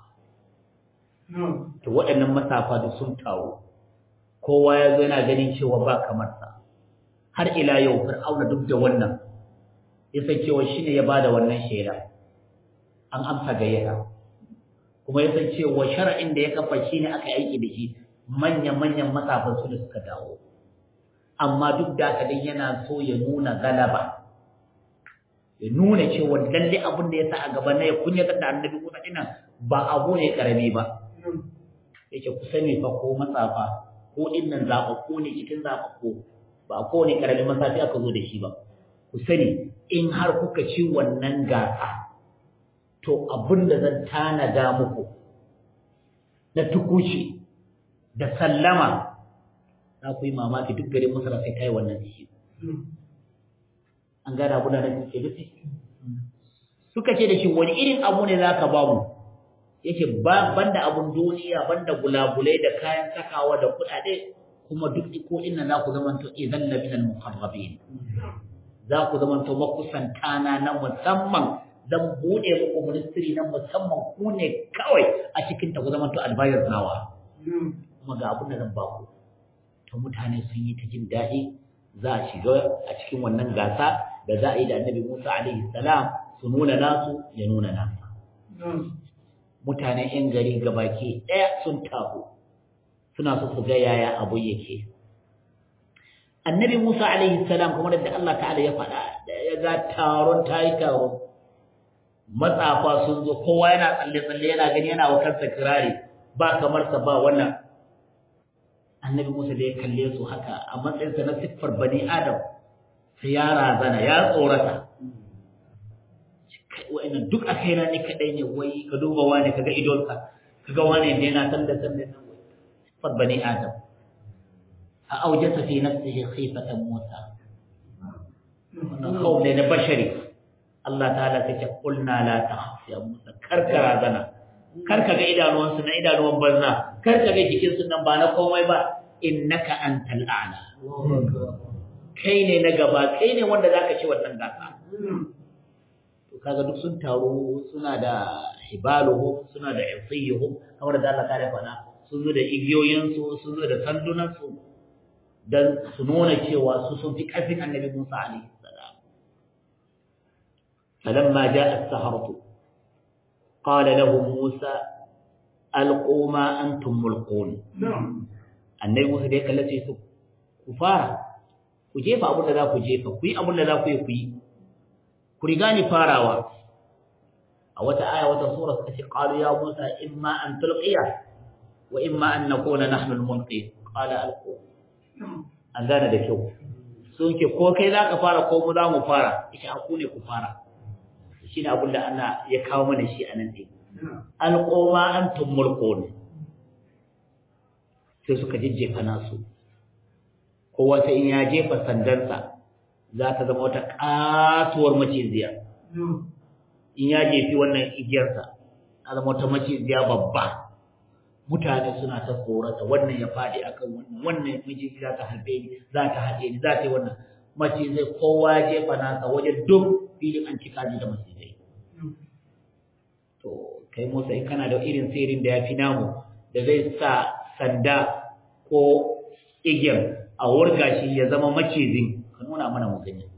to waɗannan masafa da sun tawo kowa ya zo yana ganin cewa ba kamar sa har ila yau fir'auna duk da wannan ya san cewa shine ya bada wannan shaida an amsa gayyata kuma ya san cewa shar'in da ya kafa shine aka aiki da shi manyan-manyan matsafan su da suka dawo amma duk da haka dai yana so ya nuna galaba ya nuna cewa lalle abin da ya sa a gaba na ya kunyatar da annabi Musa dinnan ba abu ne karami ba yake ku sani fa ko matsafa ko dinnan zaba ko ne cikin zaba ko ba ko ne karamin masafi aka zo da shi ba ku sani in har kuka ci wannan gasa to abin da zan tanada muku na tukuci da sallama za ku yi mamaki duk garin Masar sai kai wannan shi an gana abin da nake nufi suka ce da shi wani irin abu ne zaka ba mu yake ba banda abun duniya banda gulagulai da kayan sakawa da kudade kuma duk iko din nan za ku zamanto idan labinal muqarrabin za ku zamanto makusantana na musamman dan bude muku ministry na musamman ku ne kawai a cikin ta ku zamanto advisors nawa kuma ga abun da zan ba ku to mutane sun yi ta jin dadi za a shiga a cikin wannan gasa da za a yi da Annabi Musa alaihi salam su nuna nasu ya nuna nasu mutanen yan gari gabaki daya sun taho suna so su ga yaya abu yake Annabi Musa alaihi salam kuma da Allah ta'ala ya faɗa ya ga taron tayi taron matsafa sun zo kowa yana tsalle tsalle yana gani yana wa kansa kirari ba kamar sa ba wannan Annabi Musa da ya kalle su haka a matsayin sa na siffar bani Adam sai ya razana ya tsorata kai wa'annan duk akaina ne kadai ne wai ka duba wani kaga idonsa kaga wani da yana tanda tanda nan wai siffar bani Adam أوجس في نفسه خيفة موسى خوف لنا بشري الله تعالى قلنا لا تخف يا موسى كركر هذا كركر إذا نوان سنة إذا نوان برنا كركر جكين سنة بانا قومي با إنك أنت الأعلى كيني نقبا كيني وانا ذاك شوى تنقاقا to kaga duk sun taru suna da hibaluhum suna da isiyuhum kamar da Allah ta faɗa sun zo da igiyoyin su sun zo da sandunan su dan su nuna cewa su sun fi ƙarfin annabi Musa alaihi salam falamma jaa as-saharatu qala lahum Musa alqu ma antum mulqun annabi Musa dai kallace su ku fara ku jefa abin da za ku jefa ku yi abin da za ku yi ku yi ku riga ni farawa a wata aya wata sura suka ce qalu ya Musa imma an tulqiya wa imma an nakuna nahnu al-mulqin qala alqu an gane da kyau sun ke ko kai za ka fara ko mu za mu fara ita aku ne ku fara shine abin da Allah ya kawo mana shi anan dai alqu ma antum mulqun sai suka jijjefa nasu kowa sai in ya jefa sandansa za ta zama wata katuwar maciziya in ya jefi wannan igiyarsa ta zama wata maciziya babba mutane suna ta tsorata wannan ya faɗi akan wannan wannan maciji za ta harbe ni za ta haɗe ni za ta yi wannan macizai kowa ya jefa nasa wajen duk filin an cika ni da macizai to kai Musa in kana da irin sirrin da ya fi namu da zai sa sanda ko igiyar a wurga shi ya zama macizin ka nuna mana mu gani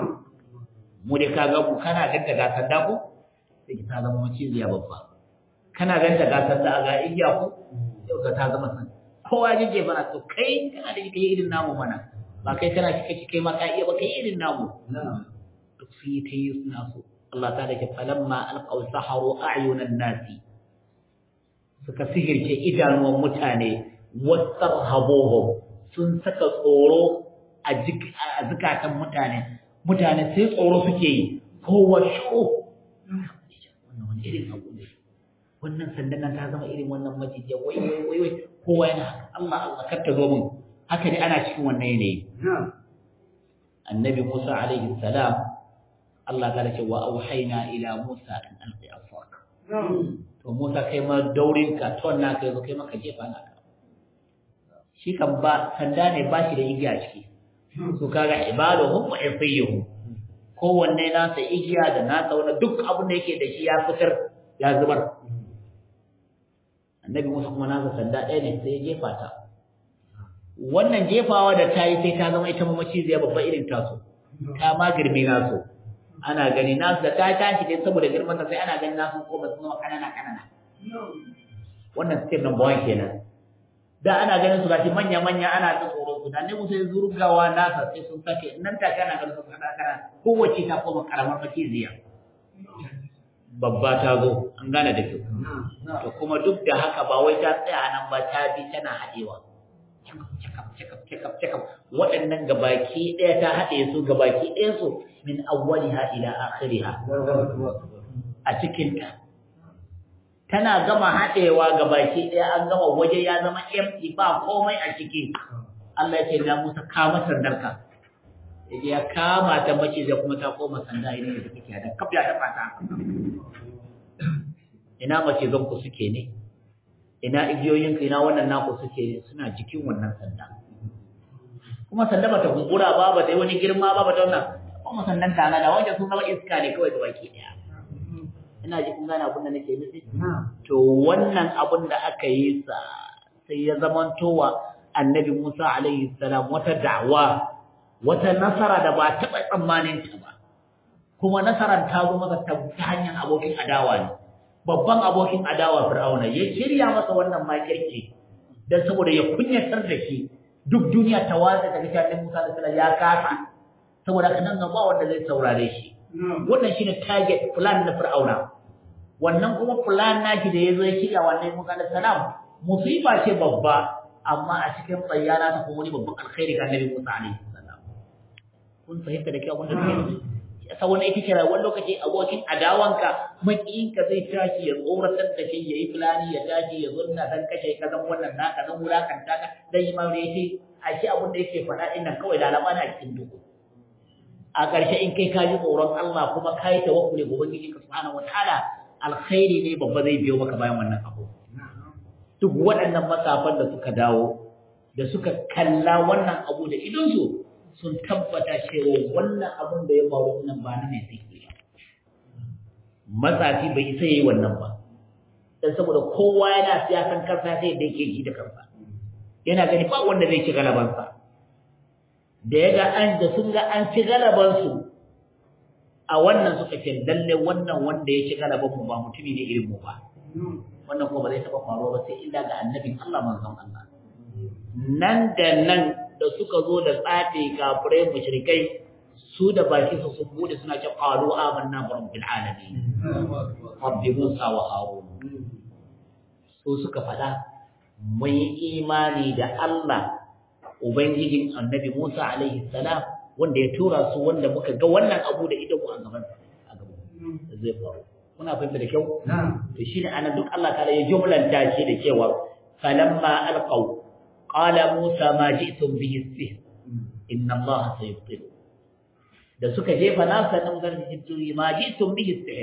mu dai kaga ku kana ganta ga sanda ku sai ta zama maciziya babba kana ganta ga sanda ga igiya ku yau ka ta zama san kowa yake bana to kai kana da kai irin namu mana ba kai kana kike kai ma ka iya ba kai irin namu duk sai kai suna so Allah ta dake falamma alqaw saharu a'yunan nasi suka sihirce idanuwan mutane wasarhabuhum sun saka tsoro a zukatan mutane mutane sai tsoro suke yi kowa sho wannan wani irin abu ne wannan sandan ta zama irin wannan maciji wai wai wai kowa yana Allah Allah kar ta zo mun haka ne ana cikin wannan yanayi annabi Musa alaihi salam Allah ta ce wa auhayna ila Musa an alqi asaq to Musa kai ma daurin ka ton naka yazo kai maka jefa naka shi kan ba sanda ne ba shi da igiya ciki so kaga ibaduhum wa ifiyuhum kowanne nasa igiya da nasa wani duk abin da yake da shi ya fitar ya zubar annabi Musa kuma nasa sanda ɗaya ne sai ya jefa ta wannan jefawa da ta yi sai ta zama ita mamaci zai babba irin taso ta ma girme naso ana gani nasu da ta tashi dai saboda girman ta sai ana gani nasu ko ba su zama kanana kanana wannan step number one kenan da ana ganin su gashi manya-manya ana ta tsoron su da ne musu ya zurgawa nasa sai sun sake nan ta kana ganin su kana kana kowace ta koma karamar maciziya babba ta zo an gane da kyau to kuma duk da haka ba wai ta tsaya nan ba ta bi tana haɗewa cakap cakap cakap cakap waɗannan gabaki ɗaya ta haɗe su gabaki ɗaya su min awwaliha ila akhiriha a cikin ta tana gama haɗewa ga baki ɗaya an gama waje ya zama empty ba komai a ciki Allah ya ce na Musa kama sandarka yaje ya kama ta mace da kuma ta koma sanda idan da take da kafiya ta fata ina mace zan ku suke ne ina igiyoyin ina wannan naku suke suna jikin wannan sanda kuma sanda bata gungura ba ba ta yi wani girma ba ba ta wannan kuma sandan ta da wanda sun zama iska ne kawai ga baki ɗaya ina ji kun gane abin da nake nufi to wannan abin da aka yi sa sai ya zamantowa annabi Musa alaihi salam wata da'wa wata nasara da ba taɓa tsammanin ta ba kuma nasaran ta zo masa ta hanyar abokin adawa ne babban abokin adawa Fir'auna ya shirya masa wannan makirci dan saboda ya kunyatar da shi duk duniya ta watsa daga cikin Musa alaihi salam ya kasa saboda kanan ga ba wanda zai saurare shi wannan shine target plan na Fir'auna wannan kuma plan naki da yazo ya kira wannan Musa alaihi salam musiba ce babba amma a cikin bayyana ta kuma wani babban alkhairi ga Annabi Musa alaihi salam kun fahimta da kyau wannan ne yasa wannan ita kira wani lokaci abokin adawanka makiyinka zai tashi ya tsoratar da kai yayi plani ya tashi ya zurna dan kashe ka dan wannan naka dan wulakanta ka dan yi ma yace ashe abin da yake faɗa din nan kawai lalama na cikin duhu a ƙarshe in kai ka ji tsoron Allah kuma ka yi tawakkuli ga Ubangiji subhanahu wataala alkhairi ne babba zai biyo maka bayan wannan abu duk waɗannan masafan da suka dawo da suka kalla wannan abu da idonsu sun tabbata cewa wannan abun da ya faru nan ba na mai sihiri matsafi bai isa yayi wannan ba dan saboda kowa yana siyasan kansa sai da yake ji da kansa yana gani ba wanda zai ci galaban sa da yaga an da sun ga an ci galaban su a wannan suka ce lalle wannan wanda ya ci galaban mu ba mutumi ne irin mu ba wannan kuma ba zai taba faruwa ba sai illa ga annabin Allah manzon Allah nan da nan da suka zo da tsafi kafirai mushrikai su da baki su sun bude suna cewa qalu amanna bi rabbil alamin rabbi musa wa harun su suka fada mun imani da Allah ubangijin annabi Musa alaihi salam wanda ya tura su wanda muka ga wannan abu da idan mu a gaban a gaban zai faru kuna fahimta da kyau to shine anan duk Allah ta'ala ya jumlanta shi da cewa falamma alqaw qala Musa ma ji'tum bihi sihr inna Allah sayubtilu da suka jefa nasa nan garjiji ma ji'tum bihi sihr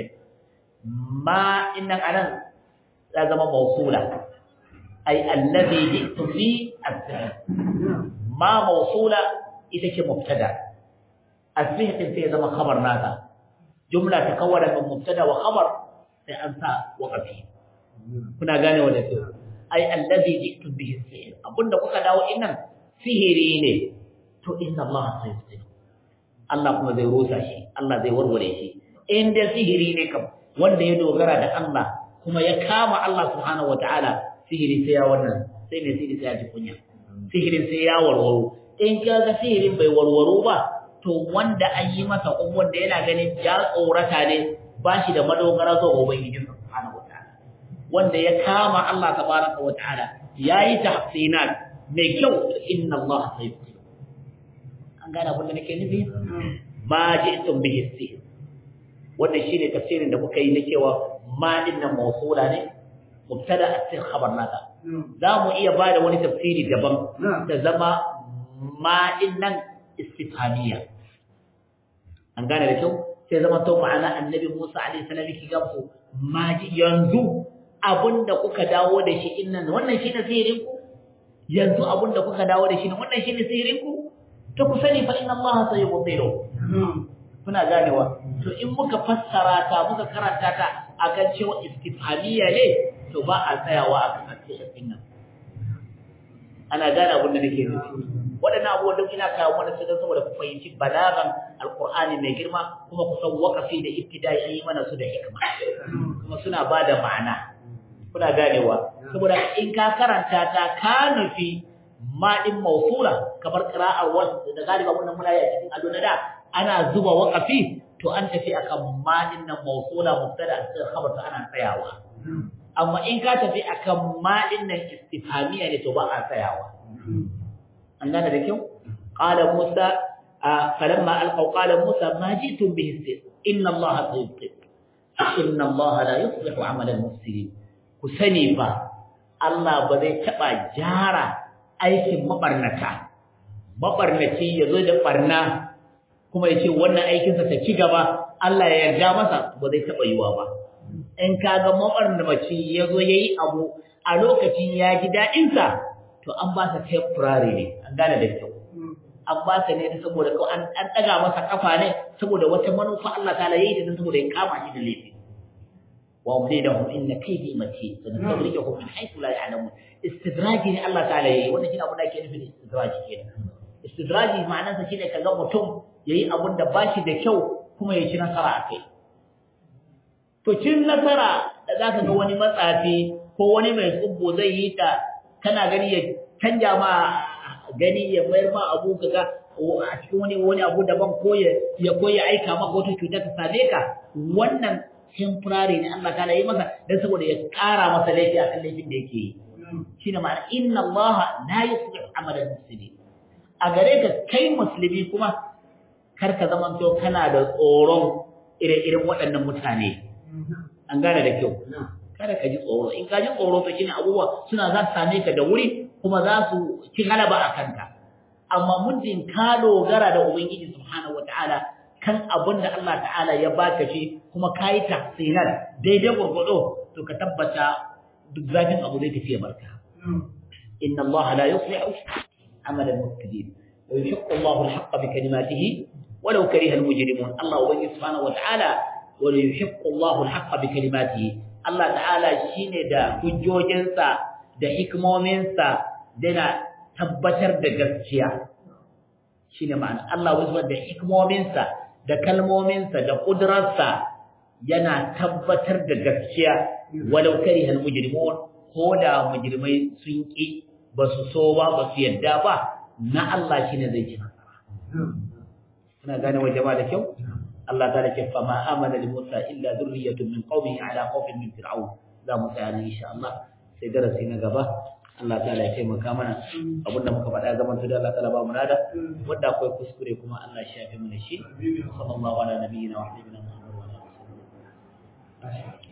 ma innan anan ya zama mausula ay alladhi ji'tum bi as-sihr ma mausula ita ce mubtada as-sihr sai zama khabar nata jumla takawwara min mubtada wa khabar sai an sa waqafi kuna gane wannan to ay alladhi ji'tum bihi as-sihr abunda kuka dawo innan sihiri ne to inna Allah sayyidu Allah kuma zai rusa shi Allah zai warware shi in da sihiri ne kam wanda ya dogara da Allah kuma ya kama Allah subhanahu wataala sihiri sai ya wannan sai ne sihiri sai ya ji kunya sihirin sai ya warwaro in kaga sihirin bai warwaro ba to wanda an yi masa ko wanda yana ganin ya tsorata ne ba shi da madogara zuwa ubangiji subhanahu wataala wanda ya kama Allah tabaraka wataala yayi tahsinat mai kyau inna Allah sayyidu an gane abin da nake nufi ma ji'tum bihi sihr wannan shine tafsirin da muka yi na cewa ma dinnan mawsula ne mubtada as-sihr khabar nata za mu iya bada wani tafsiri daban da zama ma dinnan istifhamiya an gane da kyau sai zama to ma'ana annabi Musa alaihi salam ki gamsu ma ji yanzu abinda kuka dawo da shi innan wannan shine sihirin ku yanzu abinda kuka dawo da shi wannan shine sihirin ku to ku sani fa inna Allah sayubtilu kuna ganewa to in muka fassara ta muka karanta ta akan cewa istifhamiya ne to ba a tsayawa akan asirin nan ana gane abin da nake nufi wadannan abubuwan da ina kawo mana sai saboda ku fahimci balagan alqur'ani mai girma kuma ku san waqafi da ibtida'i an yi mana su da hikma kuma suna bada ma'ana kuna ganewa saboda in ka karanta ta ka nufi ma din mawsula kamar qira'ar wasu da galiba wannan muna yi a cikin aduna da ana zuba waqafi to an tafi akan ma din nan mawsula mubtada sai khabar ta ana tsayawa amma in ka tafi akan ma din nan istifhamiya ne to ba a tsayawa an gane da kyau qala Musa falamma alqaw qala Musa ma ji'tum bihi sihr inna Allah sayyidu inna Allah la yuslihu 'amala al-mufsidin ku sani fa Allah ba zai taba jara aikin mabarnata mabarnaci yazo da barna kuma yace wannan aikin sa ta ci gaba Allah ya yarda masa ba zai taba yiwa ba in kaga mabarnaci yazo yayi abu a lokacin ya ji dadin sa to an ba sa temporary ne an gane da kyau an ba sa ne saboda ko an an daga masa kafa ne saboda wata manufa Allah ta'ala yayi da saboda ya kama shi da laifi wa umdidahum inna kaydi matin sanadrijuhum min haythu la ya'lamun istidraji ne Allah ta'ala yayi wannan shine abin da ake nufi da istidraji kenan istidraji ma'anar sa shine kaga mutum yayi abin da bashi da kyau kuma ya ci nasara akai to cin nasara da zaka ga wani matsafi ko wani mai tsubbo zai yi ta kana gani ya canja ma gani ya mayar ma abu kaga a cikin wani wani abu daban ko ya ya ko ya aika maka wata cuta ta same ka wannan temporary ne Allah ta'ala yi masa dan saboda ya ƙara masa laifi akan laifin da yake yi shine ma'ana inna Allah la yuslihu amala al-mufsidin a gare ka kai musulmi kuma kar ka zaman to kana da tsoron ire-iren waɗannan mutane an gane da kyau kada ka ji tsoro in ka ji tsoro to shine abubuwa suna za su same ka da wuri kuma za su ci galaba a kanka amma muddin ka dogara da ubangiji subhanahu wataala kan abin da Allah ta'ala ya baka shi kuma kai tahsinat daidai gurgudo to ka tabbata duk zafin abu zai tafi barka inna Allah la yuslihu amala al-mufsidin wa yuhiqqu Allahu al-haqqa bi kalimatihi walau kariha al-mujrimun Allah ubangiji subhanahu wataala wa yuhiqqu Allahu al-haqqa bi kalimatihi Allah ta'ala shine da hujjojinsa da hikmominsa dana tabbatar da gaskiya shine ma'ana Allah wazwa da hikmominsa da kalmominsa da kudrarsa yana tabbatar da gaskiya walau karihal mujrimun ko da mujrimai sun ki basu so ba basu yadda ba na Allah shine zai ci nasara kana gane wa jama'a da kyau Allah ta ce fa ma amana li Musa illa dhurriyyatun min qaumihi ala khawfin min fir'aun za mu tsaya insha Allah sai darasi na gaba Allah ta'ala ya taimaka mana abinda muka faɗa zaman da Allah ta'ala ba mu nada wanda akwai kuskure kuma Allah ya shafe mana shi sallallahu ala nabiyyina wa habibina Muhammad wa alihi